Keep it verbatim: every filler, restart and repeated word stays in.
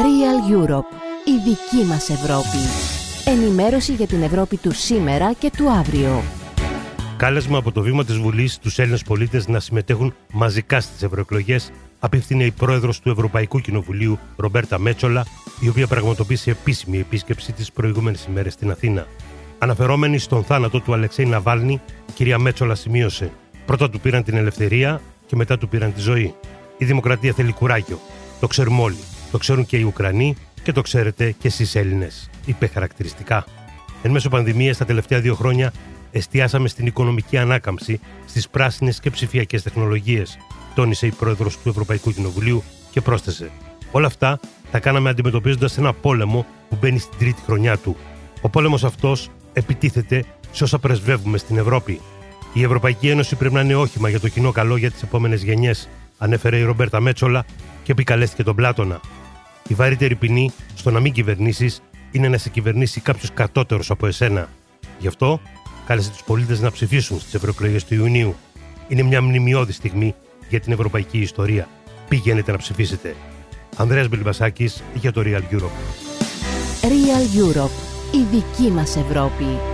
Real Europe, η δική μας Ευρώπη. Ενημέρωση για την Ευρώπη του σήμερα και του αύριο. Κάλεσμα από το βήμα της Βουλής στους Έλληνες πολίτες να συμμετέχουν μαζικά στις ευρωεκλογές απίφθινε η πρόεδρος του Ευρωπαϊκού Κοινοβουλίου, Ρομπέρτα Μέτσολα, η οποία πραγματοποίησε επίσημη επίσκεψη τις προηγούμενες ημέρες στην Αθήνα. Αναφερόμενη στον θάνατο του Αλεξέη Ναβάλνη, η κυρία Μέτσολα σημείωσε: πρώτα του πήραν την ελευθερία και μετά του πήραν τη ζωή. Η δημοκρατία θέλει κουράγιο. Το ξέρουμε όλοι. Το ξέρουν και οι Ουκρανοί και το ξέρετε και εσείς Έλληνες, είπε χαρακτηριστικά. Εν μέσω πανδημίας, τα τελευταία δύο χρόνια εστιάσαμε στην οικονομική ανάκαμψη, στις πράσινες και ψηφιακές τεχνολογίες, τόνισε η πρόεδρος του Ευρωπαϊκού Κοινοβουλίου και πρόσθεσε: όλα αυτά τα κάναμε αντιμετωπίζοντας ένα πόλεμο που μπαίνει στην τρίτη χρονιά του. Ο πόλεμος αυτός επιτίθεται σε όσα πρεσβεύουμε στην Ευρώπη. Η Ευρωπαϊκή Ένωση πρέπει να είναι όχημα για το κοινό καλό για τις επόμενες γενιές, ανέφερε η Ρομπέρτα Μέτσολα και επικαλέστηκε τον Πλάτωνα. Η βαρύτερη ποινή στο να μην κυβερνήσεις είναι να σε κυβερνήσει κάποιος κατώτερος από εσένα. Γι' αυτό κάλεσε τους πολίτες να ψηφίσουν στις ευρωεκλογές του Ιουνίου. Είναι μια μνημιώδη στιγμή για την ευρωπαϊκή ιστορία. Πηγαίνετε να ψηφίσετε. Ανδρέας Μπελιμπασάκης για το Real Europe. Real Europe, η δική μας Ευρώπη.